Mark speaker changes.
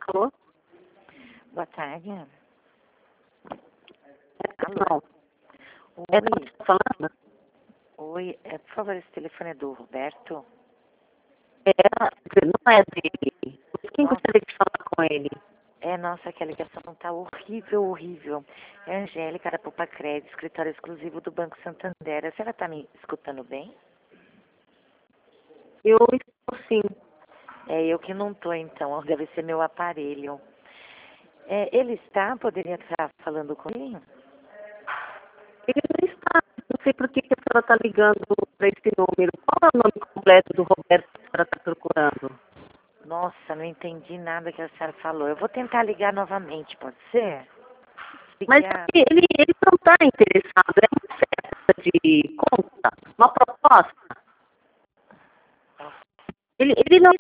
Speaker 1: Alô?
Speaker 2: Boa tarde.
Speaker 1: Não.
Speaker 2: Oi,
Speaker 1: Você tá falando?
Speaker 2: oi. Por favor, esse telefone é do Roberto?
Speaker 1: Não é dele. Quem
Speaker 2: Nossa,
Speaker 1: gostaria de falar com ele?
Speaker 2: nossa, que a ligação tá horrível, horrível. É a Angélica da Poupa Crédito, escritório exclusivo do Banco Santander. A senhora tá me escutando bem?
Speaker 1: Eu estou sim.
Speaker 2: É eu que não tô, então. Deve ser meu aparelho. Ele está? Poderia estar falando comigo?
Speaker 1: Ele não está. Não sei por que a senhora está ligando para esse número. Qual é o nome completo do Roberto que a senhora está procurando?
Speaker 2: Nossa, não entendi nada que a senhora falou. Eu vou tentar ligar novamente, pode ser?
Speaker 1: Mas
Speaker 2: Obrigada.
Speaker 1: ele não está interessado. É uma oferta de conta, uma proposta. Ele não